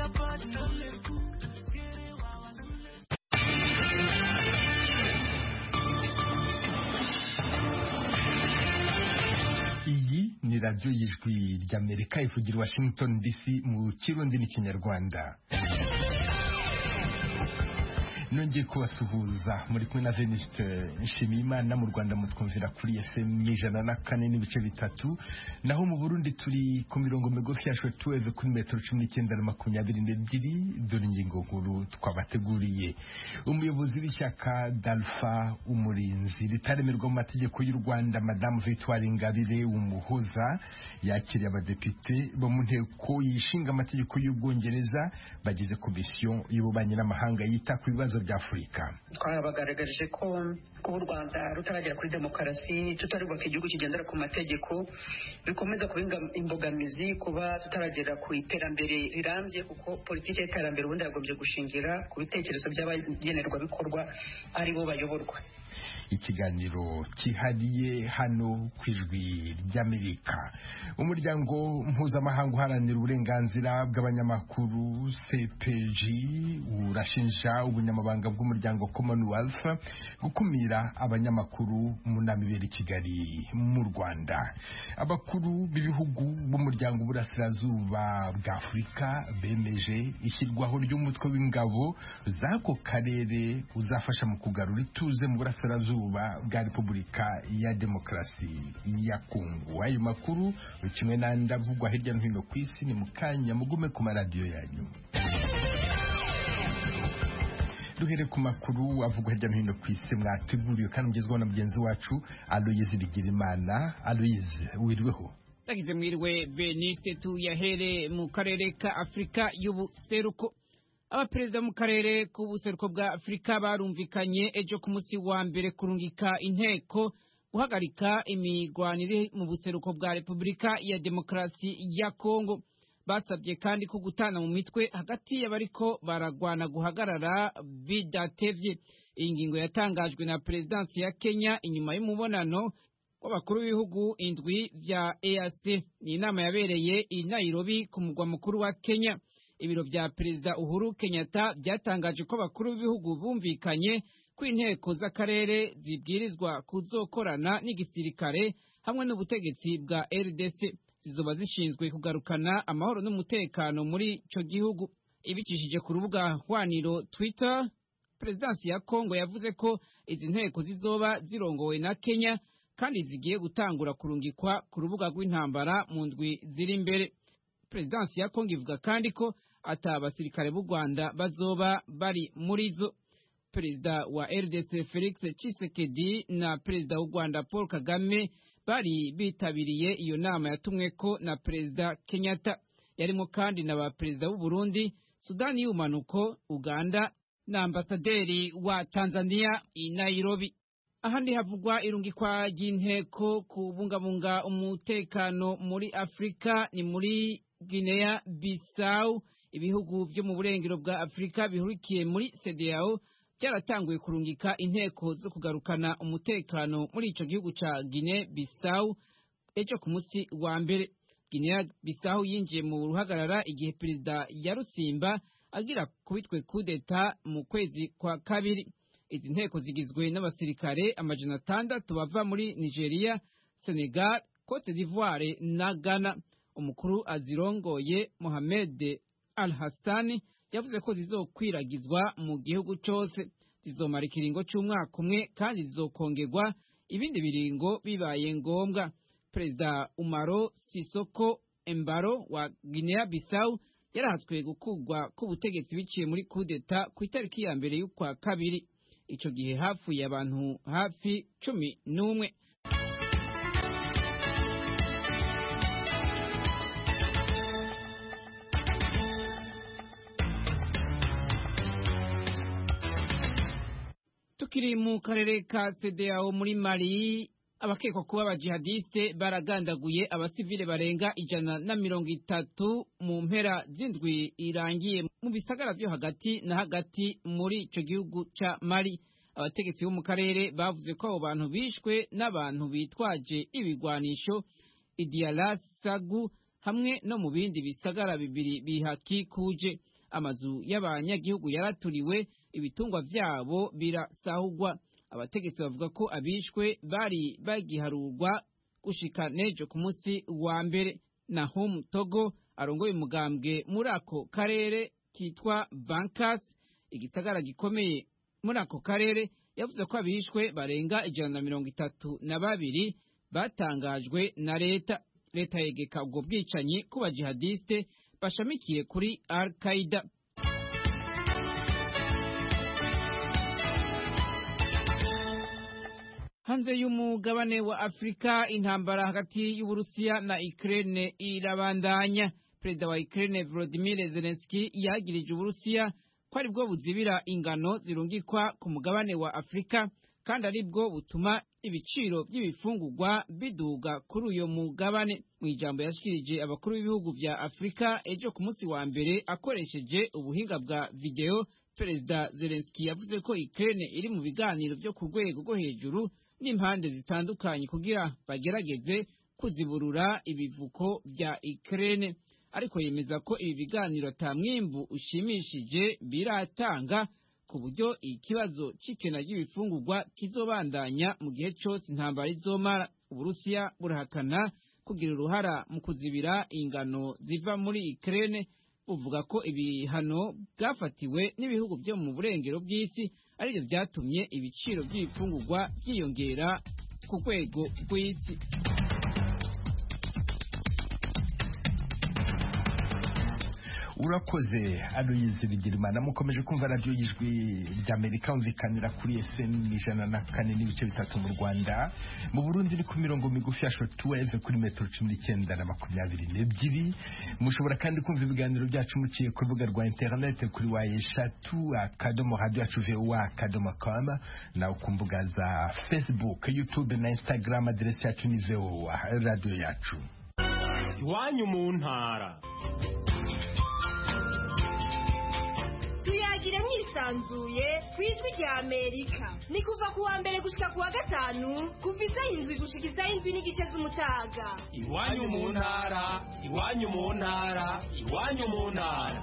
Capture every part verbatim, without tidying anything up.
ni radiyo y'ijwi ry'Amerika ivugira Washington D C mu Kirundi n'Ikinyarwanda. Nongeye kubasuhuza muri kumwe na Venuste Nshimiyimana. Mu Rwanda mutwumvira kuri F M ijana na kane n'ibice bitatu, naho mu Burundi turi ku mirongo migufi ya shortwave kuri metero cumi n'icyenda na makumyabiri n'ebyiri. Dore ingingo nkuru twabateguriye. Umuyobozi w'ishyaka Dalfa Umurinzi ritaremerwa mu mategeko y'u Rwanda, Madame Victoire Ingabire Umuhoza, yakiriye abadepite bo mu nteko yishinga amategeko y'Ubwongereza bagize komisiyo y'ububanyi n'amahanga yita ku bibazo bya Afurika. Twabagaragarije ko kuba u Rwanda rutaragera kuri demokarasi, tutarubaka igihugu kigendera ku mategeko, bikomeza kuba imbogamizi kuba tutaragera ku iterambere rirambye, kuko politiki y'iterambere ubundi yagombye gushingira ku bitekerezo by'abagenerwabikorwa ari bo bayoborwa. Ikiganiro kihariye hano ku ijwi ry'Amerika. Umuryango mpuzamahanga uharanira uburenganzira bw'abanyamakuru C P G urashinja ubunyamabanga bw'umuryango Commonwealth gukumira abanyamakuru mu nama ibera i Kigali mu Rwanda. Abakuru b'ibihugu b'umuryango w'uburasirazuba bwa Afurika bemeje ishyirwaho ry'umutwe w'ingabo z'ako karere uzafasha mu kugarura ituze mu burasirazuba bwa Repubulika ya Demokarasi ya Kongo. Ayo makuru kimwe n'andi avugwa hirya no hino ku isi ni mu kanya, mugume ku maradiyo yanyu. Duhere ku makuru avugwa hirya no hino ku isi mwateguriwe kandi mugezweho na mugenzi wacu Aloyize Bigirimana. Aloyize, wiriweho? Tagize mwiriwe Beniste. Tuyahere mu karere ka Afrika y'ubuseruko. Abaperezida mu karere k'ubuseruko bwa Afrika barumvikanye ejo ku munsi wa mbere kurungika inteko guhagarika imigwanire mu buseruko bwa Repubulika ya Demokarasi ya Kongo. Basabye kandi ko gutana mu mitwe hagati y'abariko baragwana guhagarara bidatevye. Iyi ngingo yatangajwe na Perezidansi ya Kenya inyuma y'umubonano w'abakuru b'ibihugu indwi vya E A C. Ni inama yabereye i Nairobi ku mugwa mukuru wa Kenya. Ibiro vya Perezida Uhuru Kenyatta byatangaje ko abakuru b'ibihugu bumvikanye ko inteko z'akarere zibwirizwa kuzokorana n'igisirikare hamwe n'ubutegetsi bwa R D C, zizoba zishinzwe kugarukana amahoro n'umutekano muri ico gihugu. Ibicishije ku rubuga hwaniro Twitter, Perezidansi ya Kongo yavuze ko izi nteko zizoba zirongowe na Kenya kandi zigiye gutangura kurungikwa ku rubuga rw'intambara mu ndwi ziri imbere. Perezidansi ya Kongo ivuga kandi ko ata abasirikare b'u Rwanda bazoba bari muri zo. Perezida wa R D C Felix Tshisekedi na Perezida w'u Rwanda Paul Kagame bari bitabiriye iyo nama yatumweko na Perezida Kenyatta. Yarimo kandi na ba Perezida w'u Burundi, Sudani y'Ubumanuko, Uganda na Ambasaderi wa Tanzania i Nairobi. Ahandi havugwa irungikwa ry'inteko kubungabunga umutekano muri Afrika ni muri Guinea Bissau. Ibihugu vyo mu burengero bwa Afrika bihurikiye muri C D A O byaratanguye kurungika inteko zo kugarukana umutekano muri ico gihugu ca Guinea Bissau ejo ku munsi wa mbere. Guinea Bissau yinjiye mu ruhagarara igihe Perezida Yarusimba agira kubitwe kudeta mu kwezi kwa kabiri. Izi nteko zigizwe n'abasirikare amajana atandatu bava muri Nigeria, Senegal, Cote d'Ivoire na Ghana. Umukuru azirongoye Mohamed Al-Hassani yavuze ko zizokwiragizwa mu gihugu cyose. Zizomara ikiringo cy'umwaka umwe kandi zizokongerwa ibindi biringo bibaye ngombwa. Perezida Umaro Sisoko Embalo wa Guinea Bissau yarahatswe gukugwa k'ubutegetsi biciye muri kudeta ku itariki ya mbere y'ukwa kabiri. Ico gihe hapfuye abantu hafi cumi n'umwe. Tukiri mu karere ka C D A O muri Mali, abakekwa kuba abajihadiste baragandaguye abasivile barenga ijana na mirongo itatu mu mpera z'indwi irangiye mu bisagara vyo hagati na hagati muri ico gihugu ca Mali. Abategetsi bo mu karere bavuze ko abo bantu bishwe n'abantu bitwaje ibigwanisho Idiala Sagu hamwe no mu bindi bisagara bibiri bihakikuje. amazu y'abanyagihugu yaraturiwe, ibitungwa vyabo birasahurwa. Abategetsi bavuga ko abishwe bari bagiharurwa gushika nejo ku munsi wa mbere. Nahum Togo arongoye umugambwe muri ako karere kitwa Bankas, igisagara gikomeye muri ako karere, yavuze ko abishwe barenga ijana na mirongo itatu na babiri batangajwe na leta. Leta yegeka ubwo bwicanyi ku bajihadiste bashamikiye kuri Al-Qaeda. Hanze y'umugabane wa Afrika, intambara hagati y'Uburusiya na Ukraine irabandanya. Perezida wa Ukraine Volodymyr Zelensky yagirije Uburusiya ko ari bwo buzibira ingano zirungikwa ku mugabane wa Afrika, kandi ari bwo butuma ibiciro by'ibifungurwa biduga kuri uyo mugabane. Mu ijambo yashikirije abakuru b'ibihugu vya Afrika ejo ku munsi wa mbere akoresheje ubuhinga bwa video, Perezida Zelensky yavuze ko Ukraine iri mu biganiro byo ku rwego rwo hejuru n'impande zitandukanye kugira bagerageze kuziburura ibivuko bya Ukraine, ariko yemeza ko ibi biganiro ata mwimbu ushimishije biratanga, ku buryo ikibazo c'ikena ry'ibifungurwa kizobandanya mu gihe cyose intambara izomara. Uburusiya burahakana kugira uruhara mu kuzibira ingano ziva muri Ukraine, buvuga ko ibihano bwafatiwe n'ibihugu byo mu burengero bw'isi aribyo byatumye ibiciro by'ibifungurwa byiyongera ku rwego rw'isi. Urakoze Aloyize Bigirimana. Mukomeje kumva radio y'Ijwi ry'Amerika umvikanira kuri F M ijana na kane n'ibice bitatu mu Rwanda, mu Burundi ni ku mirongo migufi ya shortwave kuri metero cumi n'icyenda na makumyabiri n'ebyiri. Mushobora kandi kumva ibiganiro byacu muciye ku rubuga rwa internet kuri wa eshatu akadomo radio yacu voa akadomo com, na ku mbuga za Facebook, YouTube na Instagram. Aderesi yacu ni voa radio yacu. Iwanyu mu ntara, tuyagire mwisanzuye kwijwi rya Amerika. Ni kuva ku wa mbere gushika ku wa gatanu kuva isaha indwi gushika isaha indwi n'igice z'umutaga. Iwanyu mu ntara, iwanyu mu ntara, iwanyu mu ntara.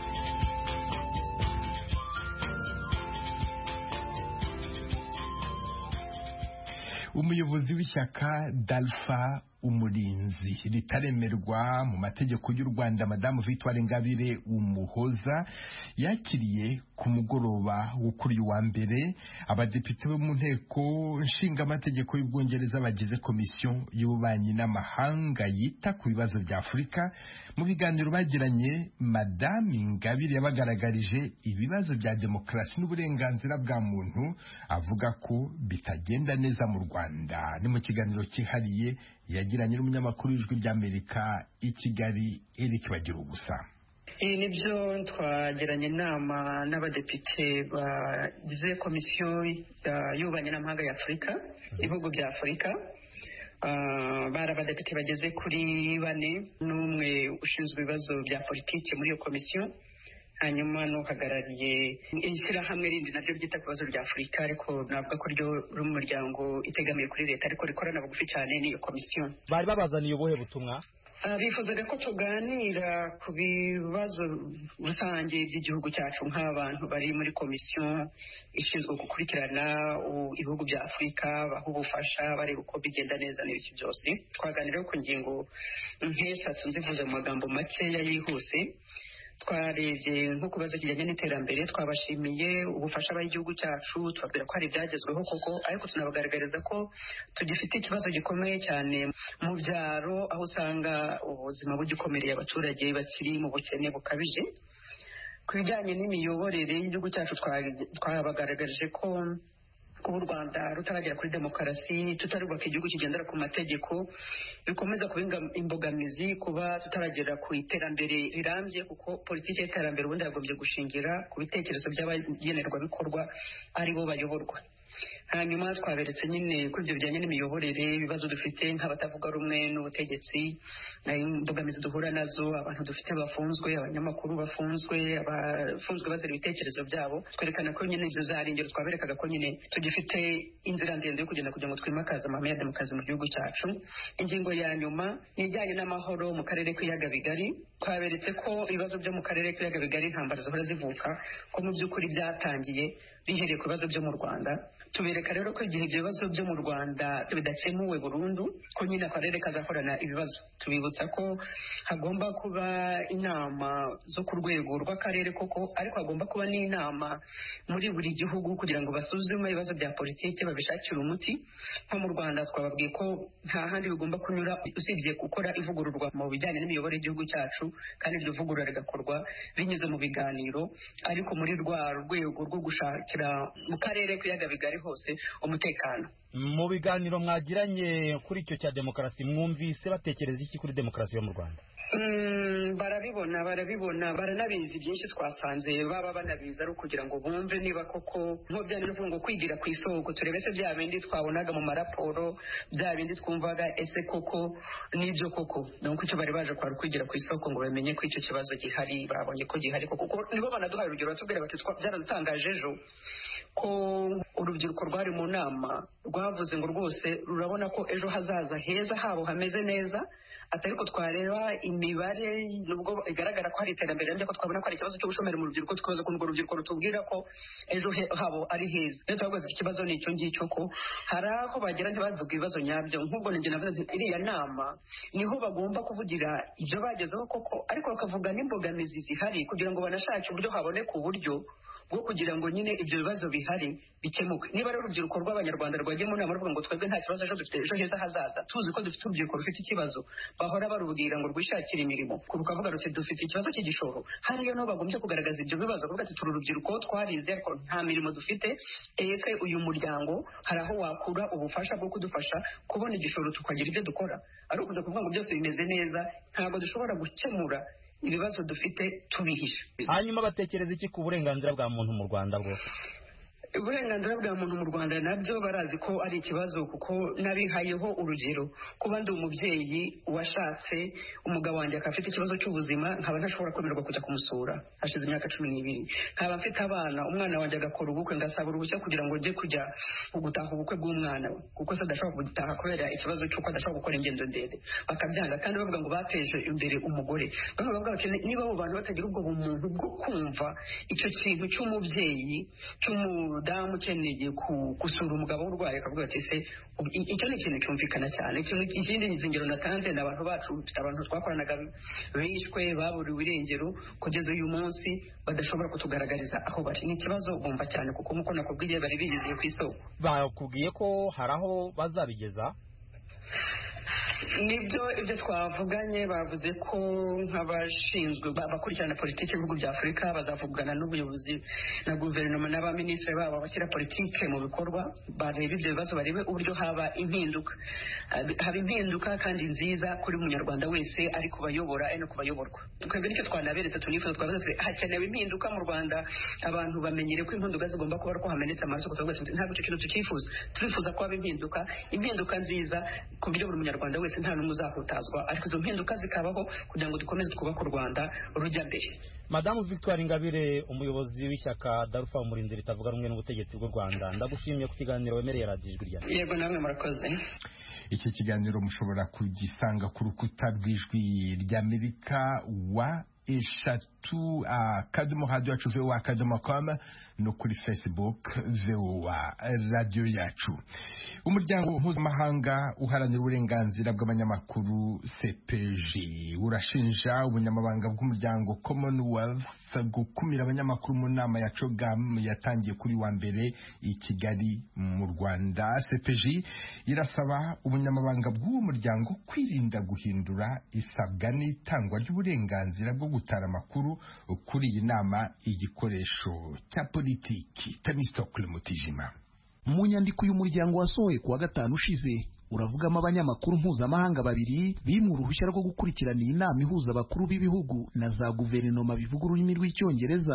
Umuyobozi w'ishyaka Dalfa Umurinzi ritaremerwa mu mategeko y'u Rwanda, Madamu Victoire Ingabire Umuhoza, yakiriye ku mugoroba wo kuri wa mbere abadepite bo mu nteko nshinga amategeko y'Ubwongereza bagize komisiyo y'ububanyi n'amahanga yita ku bibazo bya Afurika. Mu biganiro bagiranye, Madamu Ingabire yabagaragarije ibibazo bya demokarasi n'uburenganzira bwa muntu, avuga ko bitagenda neza mu Rwanda. Ni mu kiganiro cyihariye yagiranye n'umunyamakuru w'Ijwi ry'Amerika i Kigali, Eric Bagirugusa. Ibi nibyo twagiranye inama n'abadepite bagize komisiyo y'ububanyi n'amahanga ya Afurika, ibihugu bya Afurika. Bari abadepite bageze kuri bane n'umwe ushinzwe ibibazo bya politiki muri iyo komisiyo, hanyuma n'uhagarariye ishyirahamwe rindi nabyo byita ku bibazo bya Afurika, ariko navuga ko ryo ruri mu muryango itegamiye kuri leta ariko rikorana bugufi cyane n'iyo komisiyo. Bari babazaniye ubuhe butumwa? Bifuzaga ko tuganira ku bibazo rusange by'igihugu cyacu nk'abantu bari muri komisiyo ishinzwe gukurikirana ibihugu bya Afurika, baha ubufasha bareba uko bigenda neza n'ibiki byose. Twaganiraho ku ngingo nk'eshatu nzivuze mu magambo makeya yihuse. Twarebye nko kubazo kijyanye n'iterambere, twabashimiye ubufasha bw'igihugu cyacu, tubabwira ko hari ibyagezweho koko, ariko tunabagaragariza ko tugifite ikibazo gikomeye cyane mu byaro, aho usanga ubuzima bugikomereye abaturage bakiri mu bukene bukabije. Ku bijyanye n'imiyoborere y'igihugu cyacu, twabagaragarije ko kuba u Rwanda rutaragera kuri demokarasi, tutarubaka igihugu kigendera ku mategeko, bikomeza kuba imbogamizi kuba tutaragera ku iterambere rirambye, kuko politiki y'iterambere ubundi yagombye gushingira ku bitekerezo by'abagenerwabikorwa ari bo bayoborwa. hanyuma twaberetse nyine kuri ibyo bijyanye n'imiyoborere ibibazo dufite nk'abatavuga rumwe n'ubutegetsi, imbogamizi duhura nazo, abantu dufite bafunzwe, abanyamakuru bafunzwe, abafunzwe bazira ibitekerezo byabo. Twerekana ko nyine ibyo zari ingero twaberekaga ko nyine tugifite inzira ndende yo kugenda kugira ngo twimakaze amahame ya demokarasi mu gihugu cyacu. Ingingo ya nyuma ni ijyanye n'amahoro mu karere k'ibiyaga bigari. Twaberetse ko ibibazo byo mu karere k'ibiyaga bigari intambara zihora zivuka ko mu by'ukuri byatangiye bihereye ku bibazo byo mu Rwanda. Tubereka rero ko igihe ibyo bibazo byo mu Rwanda bidakemuwe burundu ko nyine akarere kazakorana ibibazo. Tubibutsa ko hagomba kuba inama zo ku rwego rw'akarere koko, ariko hagomba kuba n'inama muri buri gihugu kugira ngo basuzume ibibazo bya politiki babishakire umuti. Nko mu Rwanda twababwiye ko nta handi bigomba kunyura usibye gukora ivugururwa mu bijyanye n'imiyoborere y'igihugu cyacu, kandi iryo vugurura rigakorwa binyuze mu biganiro, ariko muri rwa rwego rwo gushakira mu karere k'ibiyaga bigari hose umutekano. Mu biganiro mwagiranye kuri icyo cya demokarasi mwumvise batekereza iki kuri demokarasi yo mu Rwanda? Mm, barabibona barabibona baranabizi byinshi. Twasanze baba banabizi ari ukugira ngo bumve niba koko nko byane no ngo kwigira ku isoko, turebe se bya bindi twabonaga mu maraporo, bya bindi twumvaga ese koko nibyo koko. Donc icyo bari baje kwara kwigira ku isoko ngo bamenye ko icyo kibazo gihari, babonye ko gihari koko. Nibo banaduhaye urugero batubwira bati byaradutangaje ejo ko urubyiruko rwari mu nama rwavuze ngo rwose rurabona ko ejo hazaza heza habo hameze neza, atari ko twareba imibare nubwo igaragara ko hari iterambere, ariko twabona ko hari ikibazo cy'ubushomeri mu rubyiruko, tukaza ku rubyiruko rutubwira ko ejo habo ari heza. Rero twavuze ikibazo ni icyo ngicyo ko hari aho bagera ntibavuga ibibazo nyabyo. Nk'ubwo ninjye navuze iriya nama niho bagomba kuvugira ibyo bagezeho koko, ariko bakavuga n'imbogamizi zihari kugira ngo banashake uburyo haboneka uburyo bwo kugira ngo nyine ibyo bibazo bihari bikemuke. Niba rero urubyiruko rw'Abanyarwanda rwagiye mu nama ruvuga ngo twebwe nta kibazo ejo dufite ejo heza hazaza, tuzi ko dufite urubyiruko rufite ikibazo, bahora barubwira ngo rwishakire imirimo, rukavuga ruti dufite ikibazo cy'igishoro. Hariyo no bagombye kugaragaza ibyo bibazo, kuvuga ati turi urubyiruko twarize ariko nta mirimo dufite, ese uyu muryango hari aho wakura ubufasha bwo kudufasha kubona igishoro tukagira ibyo dukora. Ari ukuza kuvuga ngo byose bimeze neza, ntabwo dushobora gukemura ibibazo dufite tubihisha. Hanyuma batekereza iki ku burenganzira bwa muntu mu Rwanda bwo? Uburenganzira bwa muntu mu Rwanda nabyo barazi ko ari ikibazo, kuko nabihayeho urugero. Kuba ndi umubyeyi washatse umugabo wanjye akaba afite ikibazo cy'ubuzima, nkaba ntashobora kwemererwa kujya kumusura hashize imyaka cumi n'ibiri. Nkaba mfite abana, umwana wanjye agakora ubukwe, ngasaba uruhushya kugira ngo njye kujya gutaha ubukwe bw'umwana we, kuko se adashobora kugitaha kubera ikibazo cy'uko adashobora gukora ingendo ndende. Bakabyanga kandi bavuga ngo bateje imbere umugore. Bavuga bati niba abo bantu batagira ubwo bumuntu bwo kumva icyo kintu cy'umubyeyi cy'umu damu ukeneye gusura umugabo urwaye, akavuga ati se icyo ni ikintu cyumvikana cyane. Ikindi izingiro natanze ni abantu bacu, abantu twakoranaga bishwe baburiwe irengero kugeza uyu munsi badashobora kutugaragariza aho bari. Ni ikibazo bumva cyane, kuko muko nakubwiye bari bigeze ku isoko. Bakubwiye ko hari aho bazabigeza? Nibyo ibyo twavuganye, bavuze ko nk'abashinzwe bakurikirana politiki y'ibihugu bya Afurika bazavugana n'ubuyobozi na guverinoma n'abaminisitiri babo bashyira politiki mu bikorwa, bareba ibyo bibazo, barebe uburyo haba impinduka haba impinduka kandi nziza kuri munyarwanda wese, ari kubayobora ari no kubayoborwa. Twebwe nicyo twanaberetse, tunifuza twavuze hakenewe impinduka mu Rwanda. Abantu bamenyere ko impinduka zigomba kuba ko hamenetse amaraso, kuko ntabwo icyo kintu tukifuza. Turifuza ko haba impinduka impinduka nziza ku buryo buri munyarwanda wese nta n'umwe uzahutazwa, ariko izo mpinduka zikabaho kugira ngo dukomeze twubake u Rwanda rujya mbere. Madamu Victoire Ingabire, umuyobozi w'ishyaka Darufa Umurinzi ritavuga rumwe n'ubutegetsi bw'u Rwanda, ndagushimiye ku kiganiro wemereye radiyo Ijwi rya. Yego namwe murakoze. Iki kiganiro mushobora kugisanga ku rukuta rw'Ijwi ry'Amerika wa eshatu akadomo hadi yacu vewa akadomo koma no kuri Facebook vewa radio yacu. Umuryango mpuzamahanga uharanira uburenganzira bw'abanyamakuru C P G urashinja ubunyamabanga bw'umuryango Commonwealth gukumira abanyamakuru mu nama ya CHOGM yatangiye kuri wa mbere i Kigali mu Rwanda. C P G irasaba ubunyamabanga bw'uwo muryango kwirinda guhindura isabwa n'itangwa ry'uburenganzira bwo gutara amakuru kuri iyi nama igikoresho cya politiki. Temistokle Mutijima. Mu nyandiko y'umuryango wasohoye kuwa gatanu ushize uravugamo abanyamakuru mpuzamahanga babiri bimwe uruhushya rwo gukurikirana iyi nama ihuza abakuru b'ibihugu na za guverinoma bivuga ururimi rw'icyongereza.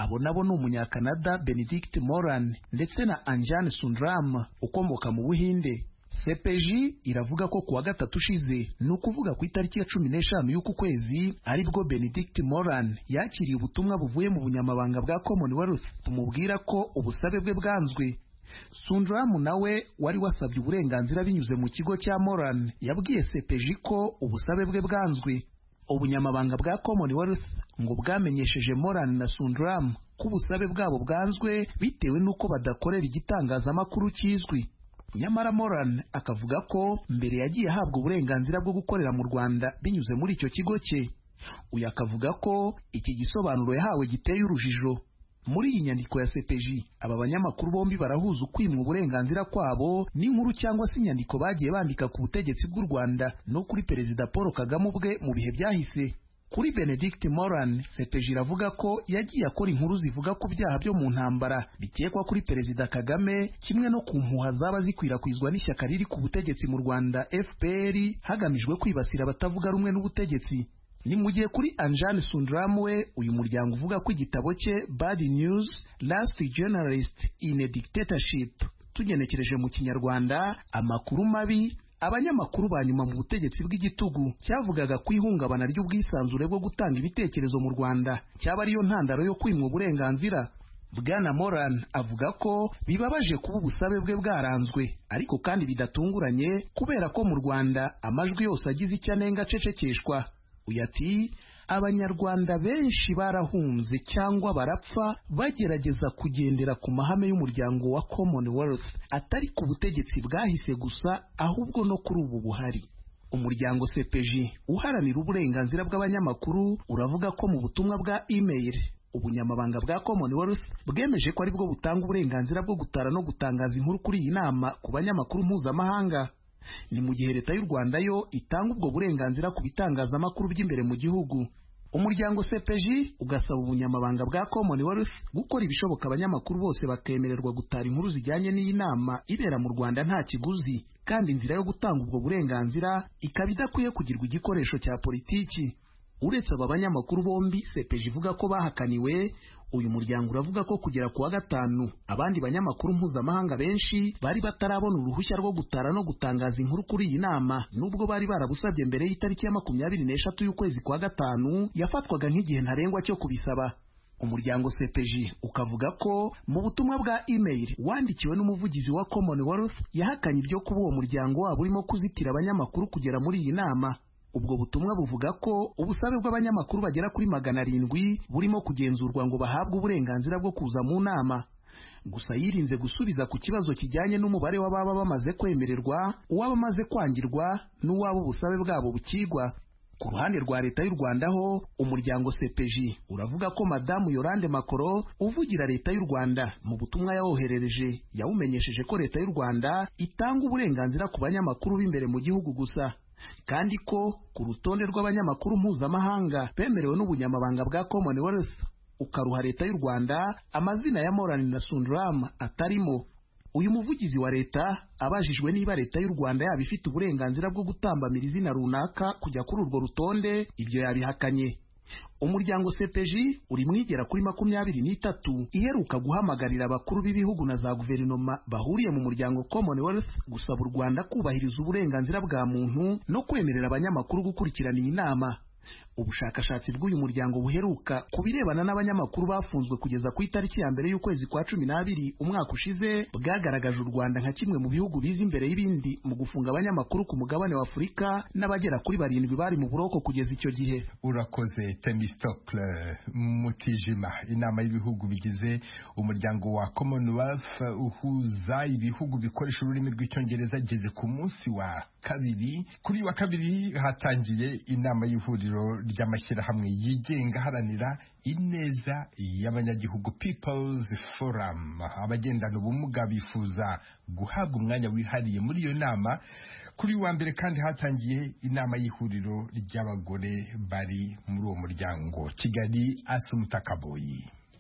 abo nabo ni umunyakanada Benedict Moran ndetse na Anjan Sundram ukomoka mu Buhinde. C P J iravuga ko kuwa gatatu ushize, ni ukuvuga ku itariki ya cumi n'eshanu y'uku kwezi, aribwo Benedict Moran yakiriye ubutumwa buvuye mu bunyamabanga bwa Commonwealth bumubwira ko ubusabe bwe bwanzwe. Sundram nawe wari wasabye uburenganzira binyuze mu kigo cya Moran yabwiye C P J ko ubusabe bwe bwanzwe. Ubunyamabanga bwa Commonwealth ngo bwamenyesheje Moran na Sundram ko ubusabe bwabo bwanzwe bitewe n'uko badakorera igitangazamakuru kizwi. Nyamara Moran akavuga ko mbere yagiye ahabwa uburenganzira bwo gukorera mu Rwanda binyuze muri icyo kigo cye. Uyu akavuga ko iki gisobanuro yahawe giteye urujijo. Muri iyi nyandiko ya C P J, aba banyamakuru bombi barahuza ukwimwa uburenganzira kwabo n'inkuru cyangwa se inyandiko bagiye bandika ku butegetsi bw'u Rwanda no kuri Perezida Paul Kagame ubwe mu bihe byahise. Kuri Benedict Moran, C P J iravuga ko yagiye akora inkuru zivuga ku byaha byo mu ntambara bikekwa kuri Perezida Kagame, kimwe no ku mpuha zaba zikwirakwizwa n'ishyaka riri ku butegetsi mu Rwanda F P R hagamijwe kwibasira abatavuga rumwe n'ubutegetsi. Ni mu gihe kuri Anjan Sundram we uyu muryango uvuga ko igitabo cye Bad News Last Journalist in a Dictatorship, tugenekereje mu Kinyarwanda amakuru mabi, abanyamakuru ba nyuma mu butegetsi bw'igitugu, cyavugaga ku ihungabana ry'ubwisanzure bwo gutanga ibitekerezo mu Rwanda, cyaba ariyo ntandaro yo kwimwa uburenganzira. Bwana Moran avuga ko bibabaje kuba ubusabe bwe bwaranzwe, ariko kandi bidatunguranye kubera ko mu Rwanda amajwi yose agize icyo anenga acecekeshwa. Uyu ati abanyarwanda benshi barahunze cyangwa barapfa bagerageza kugendera ku mahame y'umuryango wa Commonwealth, atari ku butegetsi bwahise gusa ahubwo no kuri ubu buhari. Umuryango C P J uharanira uburenganzira bw'abanyamakuru uravuga ko mu butumwa bwa email ubunyamabanga bwa Commonwealth bwemeje ko ari bwo butanga uburenganzira bwo gutara no gutangaza inkuru kuri iyi nama ku banyamakuru mpuzamahanga. Ni mu gihe leta y'u Rwanda yo itanga ubwo burenganzira ku bitangazamakuru by'imbere mu gihugu. Umuryango C P J ugasaba ubunyamabanga bwa Commonwealth gukora ibishoboka abanyamakuru bose bakemererwa gutara inkuru zijyanye n'iyi nama ibera mu Rwanda nta kiguzi, kandi inzira yo gutanga ubwo burenganzira ikaba idakwiye kugirwa igikoresho cya politiki. Uretse aba banyamakuru bombi C P J ivuga ko bahakaniwe, uyu muryango uravuga ko kugera kuwa gatanu abandi banyamakuru mpuzamahanga benshi bari batarabona uruhushya rwo gutara no gutangaza inkuru kuri iyi nama, nubwo bari barabusabye mbere y'itariki ya makumyabiri n'eshatu y'ukwezi kwa gatanu yafatwaga nk'igihe ntarengwa cyo kubisaba. Umuryango C P J ukavuga ko mu butumwa bwa email wandikiwe n'umuvugizi wa Commonwealth yahakanye ibyo kuba uwo muryango wabo urimo kuzitira abanyamakuru kugera muri iyi nama. Ubwo butumwa buvuga ko ubusabe bw'abanyamakuru bagera kuri magana arindwi burimo kugenzurwa ngo bahabwe uburenganzira bwo kuza mu nama. Gusa yirinze gusubiza ku kibazo kijyanye n'umubare w'ababa bamaze kwemererwa, uwaba amaze kwangirwa n'uwaba ubusabe bwabo bukigwa. Ku ruhande rwa leta y'u Rwanda ho umuryango C P J uravuga ko Madamu Yolande Makoro uvugira leta y'u Rwanda mu butumwa yawoherereje yawumenyesheje ko leta y'u Rwanda itanga uburenganzira ku banyamakuru b'imbere mu gihugu gusa, kandi ko ku rutonde rw'abanyamakuru mpuzamahanga bemerewe n'ubunyamabanga bwa Commonwealth ukaruha leta y'u Rwanda amazina ya Moran na Sundram atarimo. Uyu muvugizi wa leta abajijwe niba leta y'u Rwanda yaba ifite uburenganzira bwo gutambamira izina runaka kujya kuri urwo rutonde, ibyo yabihakanye. Umuryango C P J uri mwigera kuri makumyabiri n'itatu iheruka guhamagarira abakuru b'ibihugu na za guverinoma bahuriye mu muryango Commonwealth gusaba u Rwanda kubahiriza uburenganzira bwa muntu no kwemerera abanyamakuru gukurikirana iyi nama. Ubushakashatsi bw'uyu muryango buheruka ku birebana n'abanyamakuru bafunzwe kugeza ku itariki ya mbere y'ukwezi kwa cumi n'abiri umwaka ushize bwagaragaje u Rwanda nka kimwe mu bihugu biza imbere y'ibindi mu gufunga abanyamakuru ku mugabane wa Afurika, n'abagera kuri barindwi bari mu buroko kugeza icyo gihe. Urakoze Themistocle Mutijima. Inama y'ibihugu bigize umuryango wa Commonwealth uhuza ibihugu bikoresha ururimi rw'icyongereza ageze ku munsi wa kabiri. Kuri wa kabiri hatangiye inama y'ihuriro ry'amashyirahamwe yigenga haranira ineza y'abanyagihugu People's Forum. Abagendana ubumuga bifuza guhabwa umwanya wihariye muri iyo nama. Kuri wa mbere kandi hatangiye inama y'ihuriro ry'abagore bari muri uwo muryango. Kigali, Asumta Kaboyi.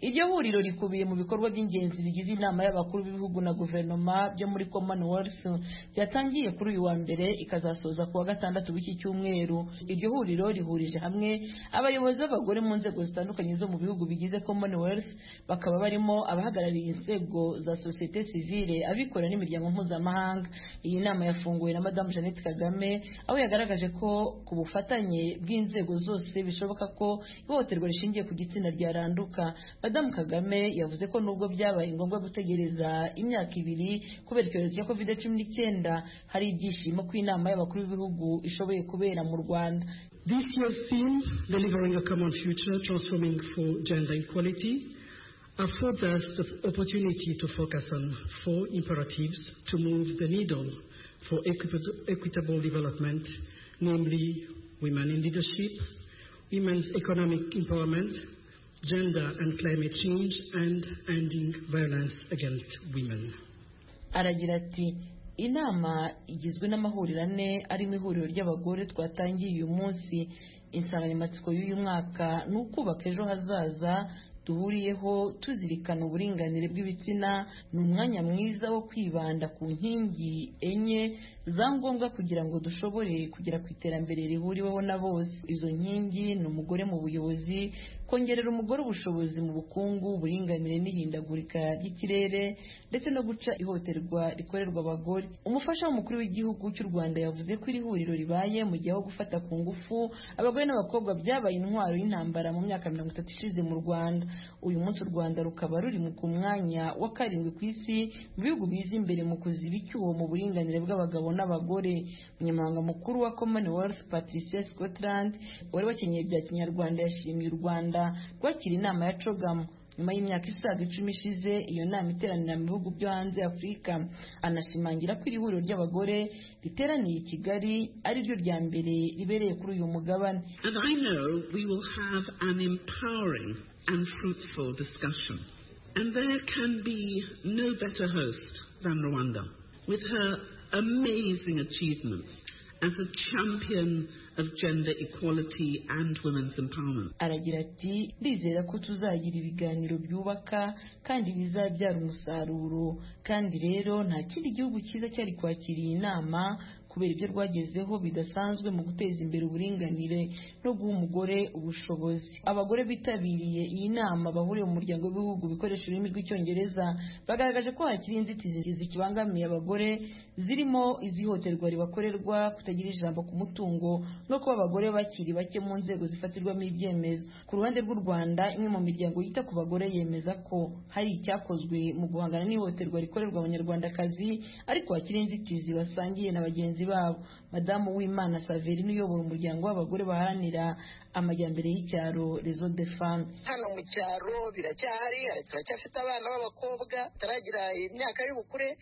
iryo huriro rikubiye mu bikorwa by'ingenzi bigize inama y'abakuru b'ibihugu na guverinoma byo muri Commonwealth byatangiye kuri uyu wa mbere ikazasoza ku wa gatandatu w'iki cyumweru. Iryo huriro rihurije hamwe abayobozi b'abagore mu nzego zitandukanye zo mu bihugu bigize Commonwealth, bakaba barimo abahagarariye inzego za societe civile, abikorera n'imiryango mpuzamahanga. Iyi nama yafunguwe na Madame Jeannette Kagame, aho yagaragaje ko ku bufatanye bw'inzego zose bishoboka ko ihohoterwa rishingiye ku gitsina ryaranduka. Madame Kagame yavuze ko nubwo byabaye ngombwa gutegereza imyaka ibiri kubera icyorezo cya covid cumi n'icyenda, hari ibyishimo ko inama y'abakuru b'ibihugu ishoboye kubera mu Rwanda. This year's theme, Delivering a Common Future, Transforming for Gender Equality, affords us the opportunity to focus on four imperatives to move the needle for equitable development, namely women in leadership, women's economic empowerment, gender and climate change, and ending violence against women. Aragira ati inama igizwe n'amahuriro ane arimo ihuriro ry'abagore twatangiye uyu munsi. Insanganyamatsiko y'uyu mwaka ni ukubaka ejo hazaza duhuriyeho tuzirikana uburinganire bw'ibitsina. Ni umwanya mwiza wo kwibanda ku nkingi enye za ngombwa kugira ngo dushobore kugera ku iterambere rihuriweho na bose. Izo nkingi ni umugore mu buyobozi, kongerera umugore ubushobozi mu bukungu, uburinganire n'ihindagurika ry'ikirere, ndetse no guca ihohoterwa rikorerwa abagore. Umufasha w'umukuru w'igihugu cy'u Rwanda yavuze ko iri huriro ribaye mu gihe aho gufata ku ngufu abagore n'abakobwa byabaye intwaro y'intambara mu myaka mirongo itatu ishize mu Rwanda. Uyu munsi u Rwanda rukaba ruri ku mwanya wa karindwi ku isi mu bihugu biza imbere mu kuziba icyuho mu buringanire bw'abagabo n'abagore. Umunyamabanga mukuru wa Commonwealth Patricia Scotland wari wakenyeye bya kinyarwanda yashimiye u Rwanda rwakira inama ya CHOGM nyuma y'imyaka isaga icumi ishize iyo nama iteranira mu bihugu byo hanze Afurika. Anashimangira ko iri huriro ry'abagore riteraniye i Kigali ari ryo rya mbere ribereye kuri uyu mugabane. And I know we will have an empowering and fruitful discussion. And there can be no better host than Rwanda, with her amazing achievements as a champion of gender equality and women's empowerment. Aragira ati ndizera ko tuzagira ibiganiro byubaka kandi bizabyara umusaruro, kandi rero nta kindi gihugu cyiza cyari kwakira iyi nama kubera ibyo rwagezeho bidasanzwe mu guteza imbere uburinganire no guha umugore ubushobozi. Abagore bitabiriye iyi nama bahuriye mu muryango w'ibihugu bikoresha ururimi rw'icyongereza bagaragaje ko hakiri inzitizi zikibangamiye abagore, zirimo izihohoterwa ribakorerwa, kutagira ijambo ku mutungo, no kuba abagore bakiri bake mu nzego zifatirwamo ibyemezo. Ku ruhande rw'u Rwanda, imwe mu miryango yita ku bagore yemeza ko hari icyakozwe mu guhangana n'ihohoterwa rikorerwa abanyarwandakazi, ariko hakiri inzitizi basangiye na bagenzi babo. Madamu Uwimana Saverine uyobora umuryango w'abagore baharanira amajyambere y'icyaro Réseau des Femmes. Hano mu cyaro biracyahari, turacyafite abana b'abakobwa bataragira imyaka y'ubukure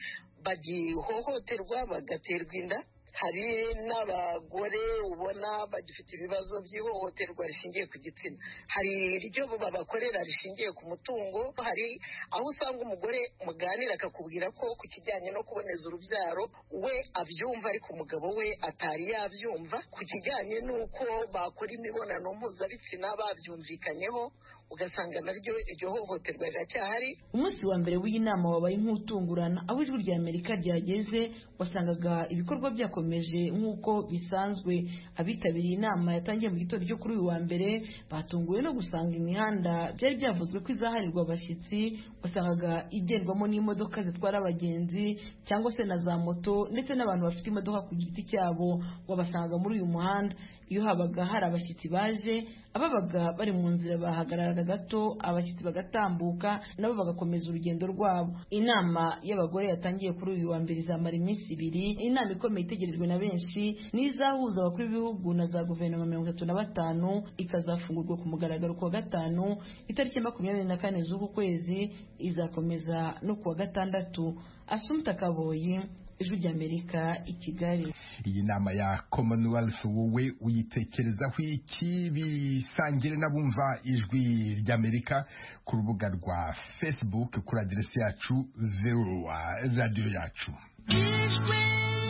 bagihohoterwa bagaterwa inda. Hari n'abagore ubona bagifite ibibazo by'ihohoterwa rishingiye ku gitsina. Hari iryo babakorera rishingiye ku mutungo. Hari aho usanga umugore muganira akakubwira ko ku kijyanye no kuboneza urubyaro we abyumva ariko umugabo we atari yabyumva. Ku kijyanye n'uko bakora imibonano mpuzabitsina babyumvikanyeho, ugasanga naryo iryo hohoterwa riracyahari. Umunsi wa mbere w'iyi nama wabaye nk'utungurana, aho ijwi rya Amerika ryageze wasangaga ibikorwa byakomeje nk'uko bisanzwe. Abitabiriye inama yatangiye mu gitondo cyo kuri uyu wa mbere batunguwe no gusanga imihanda byari byavuzwe ko izaharirwa abashyitsi wasangaga igendwamo n'imodoka zitwara abagenzi cyangwa se na za moto, ndetse n'abantu bafite imodoka ku giti cyabo wabasangaga muri uyu muhanda. Iyo habaga hari abashyitsi baje, ababaga bari mu nzira bahagararaga gato, abashyitsi bagatambuka nabo bagakomeza urugendo rwabo. Inama y'abagore yatangiye kuri uyu wa mbere izamara iminsi ibiri. Inama ikomeye itegerejwe na benshi n'izahuza abakuru b'ibihugu na za guverinoma mirongo itatu na batanu, ikazafungurwa ku mugaragaro ku wa gatanu itariki makumyabiri na kane z'uku kwezi, izakomeza no ku wa gatandatu. Assumpta Kaboyi, Ijwi ry'Amerika, i Kigali. Iyi nama ya Commonwealth wowe uyitekerezaho iki? Bisangire n'abumva Ijwi ry'Amerika ku rubuga rwa Facebook kuri aderesi yacu V O A radio yacu. Ijwi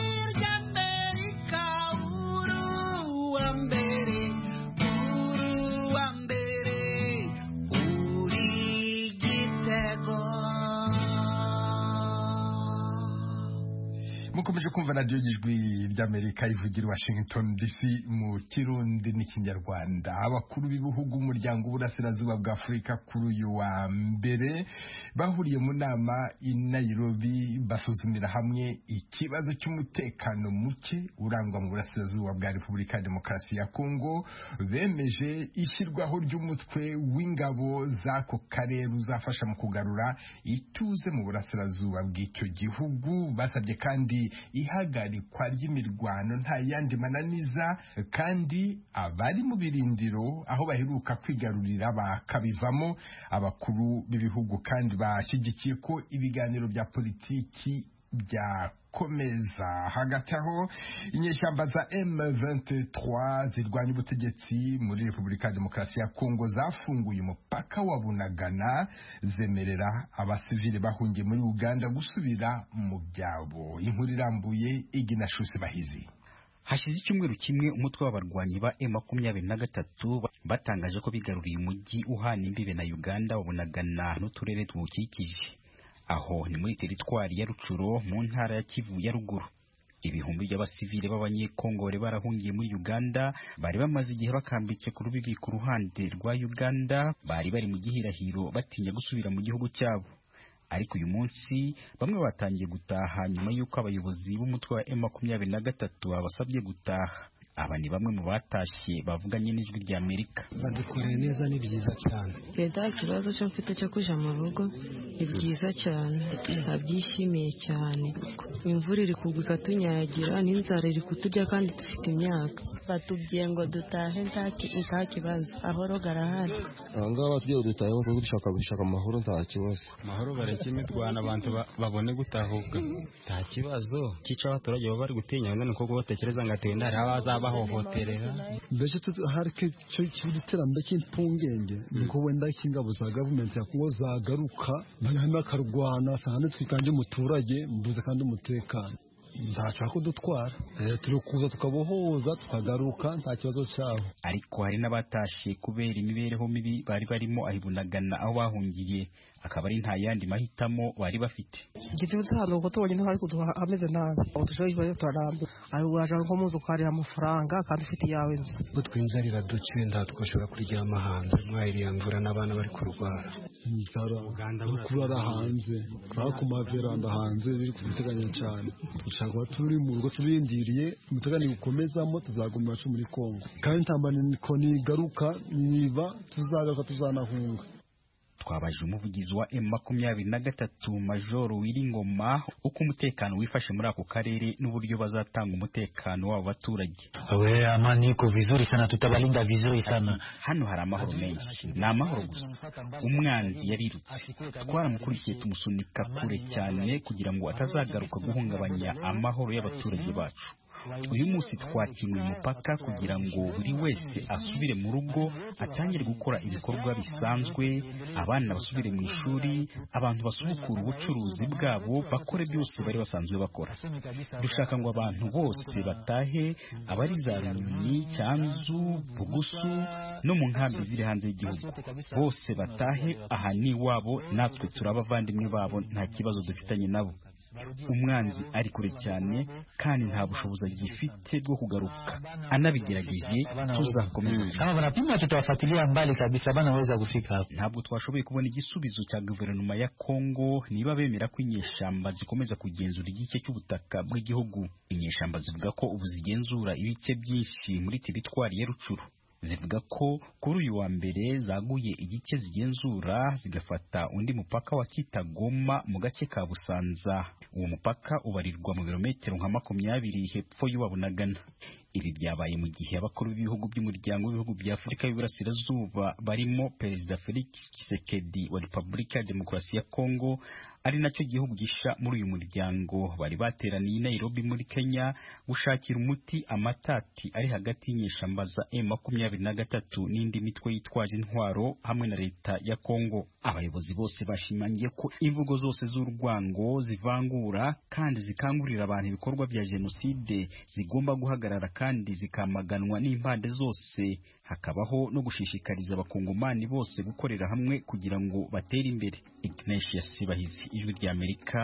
ry'Amerika, uru wa mbere, uru wa mbere, uri mukomeje kumva radiyo y'ijwi ry'Amerika ivugira i Washington D C mu Kirundi n'Ikinyarwanda. Abakuru b'ibihugu umuryango w'Uburasirazuba bwa Afurika kuri uyu wa mbere bahuriye mu nama i Nairobi basuzumira hamwe ikibazo cy'umutekano muke urangwa mu Burasirazuba bwa Repubulika ya Demokarasi ya Kongo. Bemeje ishyirwaho ry'umutwe w'ingabo z'ako karere uzafasha mu kugarura ituze mu Burasirazuba bw'icyo gihugu. Basabye kandi ihagarikwa ry'imirwano nta yandi mananiza, kandi abari mu birindiro aho baheruka kwigarurira bakabivamo. Abakuru b'ibihugu kandi bashyigikiye ko ibiganiro bya politiki byakomeza. Hagati aho inyeshyamba za M vingt-trois zirwanya ubutegetsi muri Repubulika ya Demokarasi ya Kongo zafunguye umupaka wa Bunagana, zemerera abasivile bahungiye muri Uganda gusubira mu byabo. Inkuru irambuye Iginashuse Bahizi. Hashize icyumweru kimwe umutwe w'abarwanyi ba M makumyabiri na gatatu batangaje ko bigaruriye umujyi uhana imbibe na Uganda wa Bunagana n'uturere tuwukikije. Aho ni muri teritwari ya Rucuro mu ntara ya Kivu ya ruguru. Ibihumbi by'abasivile b'abanyekongo bari barahungiye muri Uganda bari bamaze igihe bakambitse ku rubibi ku ruhande rwa Uganda, bari bari mu gihirahiro batinya gusubira mu gihugu cyabo. Ariko uyu munsi bamwe batangiye gutaha nyuma y'uko abayobozi b'umutwe wa M makumyabiri na gatatu babasabye gutaha. Aba ni bamwe mu batashye bavuganye n'ijwi rya Amerika. Badukoreye neza, ni byiza cyane. Leta ikibazo cyo mfite cyo kuja mu rugo ni byiza cyane, abyishimiye cyane. Imvura iri kugwa ikatunyagira, n'inzara iri kuturya kandi dufite imyaka. Batubwiye ngo dutahe nta kibazo, ahoro garahari. Abangaba batubwiye dutahe ngo dushaka gushaka amahoro, nta kibazo. Amahoro bareke imirwano abantu babone gutahuka, nta kibazo. Kica abaturage baba bari gutinya ngo nuko batekereza ngo atewe ndari abazaba bahohoterera. Mbese hari cyo cy'iterambere cy'impungenge ngo wenda ingabo za government ya Kongo zagaruka n'akarwana sahane twikanje umuturage mbuze kandi umutekano ndashaka kudutwara turi kuza tukabohoza tukagaruka nta kibazo cyabo. Ariko hari n'abatashe kubera imibereho mibi bari barimo ahibunagana aho bahungiye, akaba ari nta yandi mahitamo bari bafite. Igitego cyane uko tubonye ntari kuduha ameze nabi, aho dushoje ibaye turarambe ari uraje ngo muzo kari amafaranga kandi ufite yawe nzu ko twinzarira duce nda twashobora kurya amahanze mwahiriye mvura n'abana bari kurwara inzara Uganda kurara hanze twakumavera hanze biri kubiteganya cyane. Dushaka turi mu rugo turindiriye umutegani gukomezamo tuzagumira cyo muri Kongo, kandi ntambane ko nigaruka niba tuzagaruka tuzanahunga. Twabaje umuvugizi wa M makumyabiri na gatatu Major Wiringoma uko umutekano wifashe muri ako karere n'uburyo bazatanga umutekano w'abo baturage. We amani iko vizuri sana, tutabalinda vizuri sana. Hano hari amahoro menshi, ni amahoro gusa. Umwanzi yarirutse, twaramukurikiye tumusunika kure cyane kugira ngo atazagaruka guhungabanya amahoro y'abaturage bacu. Uyu munsi twakimuye umupaka kugira ngo buri wese asubire mu rugo, atangire gukora ibikorwa bisanzwe, abana basubire mu ishuri, abantu basubukura ubucuruzi bwabo, bakore byose bari basanzwe bakora. Dushaka ngo abantu bose batahe, abari za Runyonyi, Cyanzu, Bugusu no mu nkambi ziri hanze y'igihugu, bose batahe aha ni wabo, natwe turabavandimwe babo, nta kibazo dufitanye nabo. Umwanzi ari kure cyane kandi nta bushobozi agifite bwo kugaruka, anabigerageje tuzakomeza. Kama banapima tutawafuatilia mbali kabisa, banaweza kufika hapo. Ntabwo twashoboye kubona igisubizo cya guverinoma ya Kongo niba bemera ko inyeshamba zikomeza kugenzura igice cy'ubutaka bw'igihugu. Inyeshamba zivuga ko ubu zigenzura ibice byinshi muri teritwari ya Rucuru. Zivuga ko kuri uyu wa mbere zaguye igice zigenzura zigafata undi mupaka wa Kitagoma mu gace ka Busanza. Uwo mupaka ubarirwa mu birometero nka makumyabiri hepfo y'Ubunagana. Ibi byabaye mu gihe abakuru b'ibihugu by'umuryango w'ibihugu bya Afurika y'Iburasirazuba barimo Perezida Felix Tshisekedi wa Repubulika ya Demokarasi ya Kongo, ari nacyo gihugu gisha muri uyu muryango, bari bateraniye i Nairobi muri Kenya gushakira umuti amatati ari hagati y'inyeshamba za M makumyabiri na gatatu n'indi mitwe yitwaje intwaro hamwe na leta ya Kongo. Abayobozi bose bashimangiye ko imvugo zose z'urwango zivangura kandi zikangurira abantu ibikorwa bya jenoside zigomba guhagarara kandi zikamaganwa n'impande zose, hakabaho no gushishikariza abakongomani bose gukorera hamwe kugira ngo batere imbere. Ignatius Bahizi, Ijwi ry'Amerika,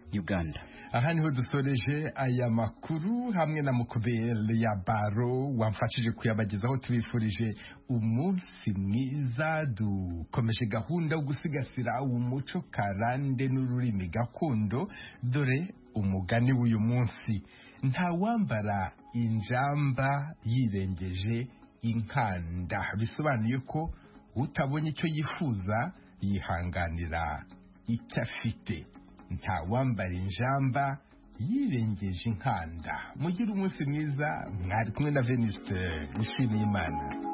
Uganda. Aha niho dusoreje aya makuru hamwe na Mukubele ya Baro wamfashije kuyabagezaho. tubifurije umunsi mwiza, dukomeje gahunda yo gusigasira umuco karande n'ururimi gakondo. Dore umugani w'uyu munsi: nta wambara injamba yirengeje inkanda. Bisobanuye ko utabonye icyo yifuza yihanganira icyo afite. Nta wambara injamba yirengeje inkanda. Mugire umunsi mwiza. Mwari kumwe na Venuste Nshimiyimana.